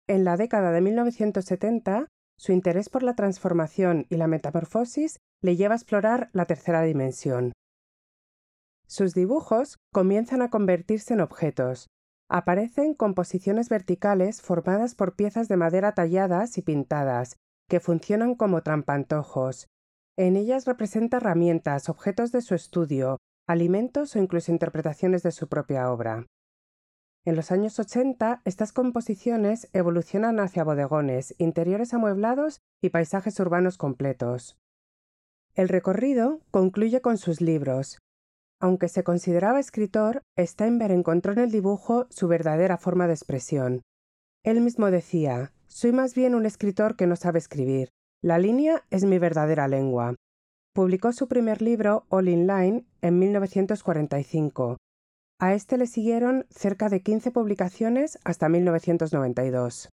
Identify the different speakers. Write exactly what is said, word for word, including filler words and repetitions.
Speaker 1: En la década de mil novecientos setenta, su interés por la transformación y la metamorfosis le lleva a explorar la tercera dimensión. Sus dibujos comienzan a convertirse en objetos. Aparecen composiciones verticales formadas por piezas de madera talladas y pintadas, que funcionan como trampantojos. En ellas representa herramientas, objetos de su estudio, alimentos o incluso interpretaciones de su propia obra. En los años ochenta, estas composiciones evolucionan hacia bodegones, interiores amueblados y paisajes urbanos completos. El recorrido concluye con sus libros. Aunque se consideraba escritor, Steinberg encontró en el dibujo su verdadera forma de expresión. Él mismo decía: «Soy más bien un escritor que no sabe escribir. La línea es mi verdadera lengua». Publicó su primer libro, All in Line, en mil novecientos cuarenta y cinco. A este le siguieron cerca de quince publicaciones hasta mil novecientos noventa y dos.